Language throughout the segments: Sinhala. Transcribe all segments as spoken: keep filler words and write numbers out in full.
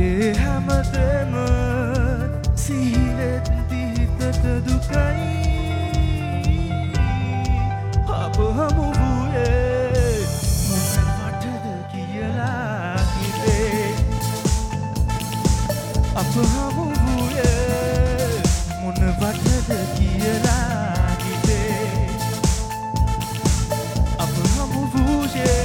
ඒ හැමතෙම සිහිවෙද්දි හිතට දුකයි අප හමු වූයේ මොනවටද කියලා හිතේ අප හමු වූයේ මොනවටද කියලා හිතේ අප හමු වූයේ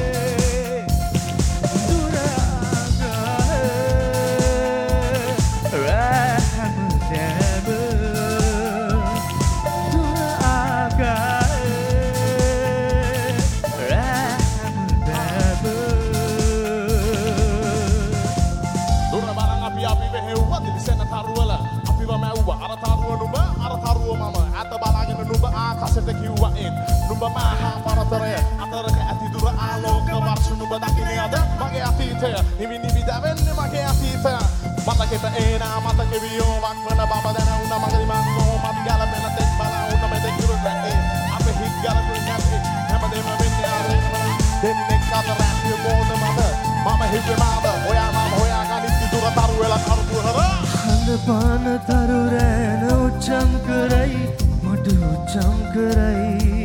ආකාශයට කිව්වයින් නුඹ මහා පරතරය අතරක ඇති දුර ආලෝක වර්ෂ නුඹ දකින්නේ අද මගේ අතීතය නිවි නිවි දැවෙන්නේ මගේ අතීතය මතකෙට එන මතක වියෝවක් වන බව දැන උන මගේ මං කොහොමද ගලපෙන තෙක් බලා උන මෙතෙක් දුරට අපේ හිත් ගලපෙන්නේ නැති හැමදේම වෙන්නේ ආරේ දෙන්නේ කතර ඇති බෝධ මත මම හිතුවේ මාව ඔයා මම හොයා ගනිත් දුර තරු වෙලා කරුපු හර හඳ පාන තරු රැන උච්චම් කරයි මට උච්චම් කරයි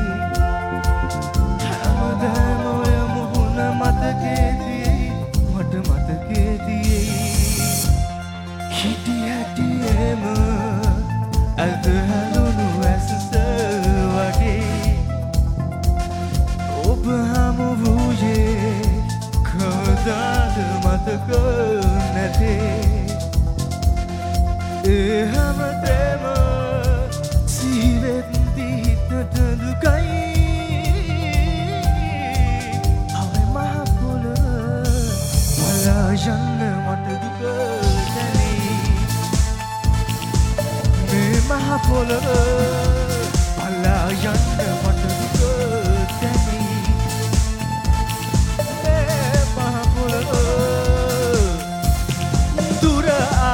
හැමදාම ඔය මුහුණ මතකේදී මට මතකේදී හිටි හැටියේම අද හැලුණු ඇසස වගේ ඔබ හමු වූයේ කවදාද මතක නැතේ ඒ හැමදේම සිහිවෙද්දි හිතට දුකයි අවේ මහ පොළොව වලා යන්න මට දුක දැනේ මේ මහ පොළොව වලා යන්න මට දුක දැනේ මේ මහ පොළොව දුර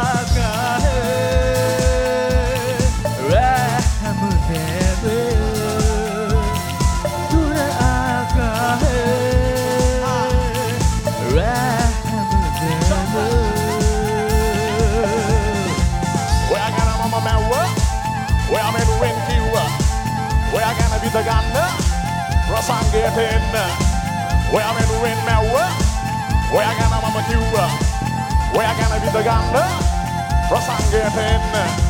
the gunner, Rosanget in where I'm in win Melwa, where I gonna mama Cuba, where I gonna be the gunner, Rosanget in.